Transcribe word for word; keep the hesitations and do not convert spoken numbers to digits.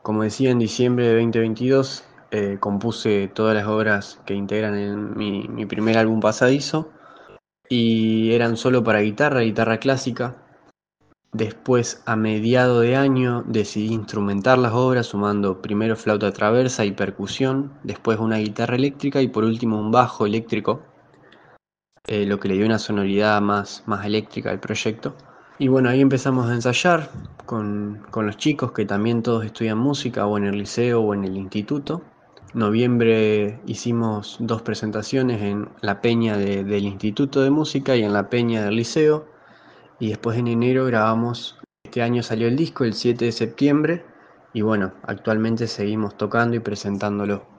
como decía, en diciembre de dos mil veintidós eh, compuse todas las obras que integran en mi, mi primer álbum Pasadizo y eran solo para guitarra, guitarra clásica. Después, a mediado de año, decidí instrumentar las obras sumando primero flauta traversa y percusión, después una guitarra eléctrica y por último un bajo eléctrico, eh, lo que le dio una sonoridad más, más eléctrica al proyecto. Y bueno, ahí empezamos a ensayar con, con los chicos que también todos estudian música, o en el liceo o en el instituto. En noviembre hicimos dos presentaciones en la peña de- del Instituto de Música y en la peña del liceo. Y después en enero grabamos, este año salió el disco el siete de septiembre. Y bueno, actualmente seguimos tocando y presentándolo.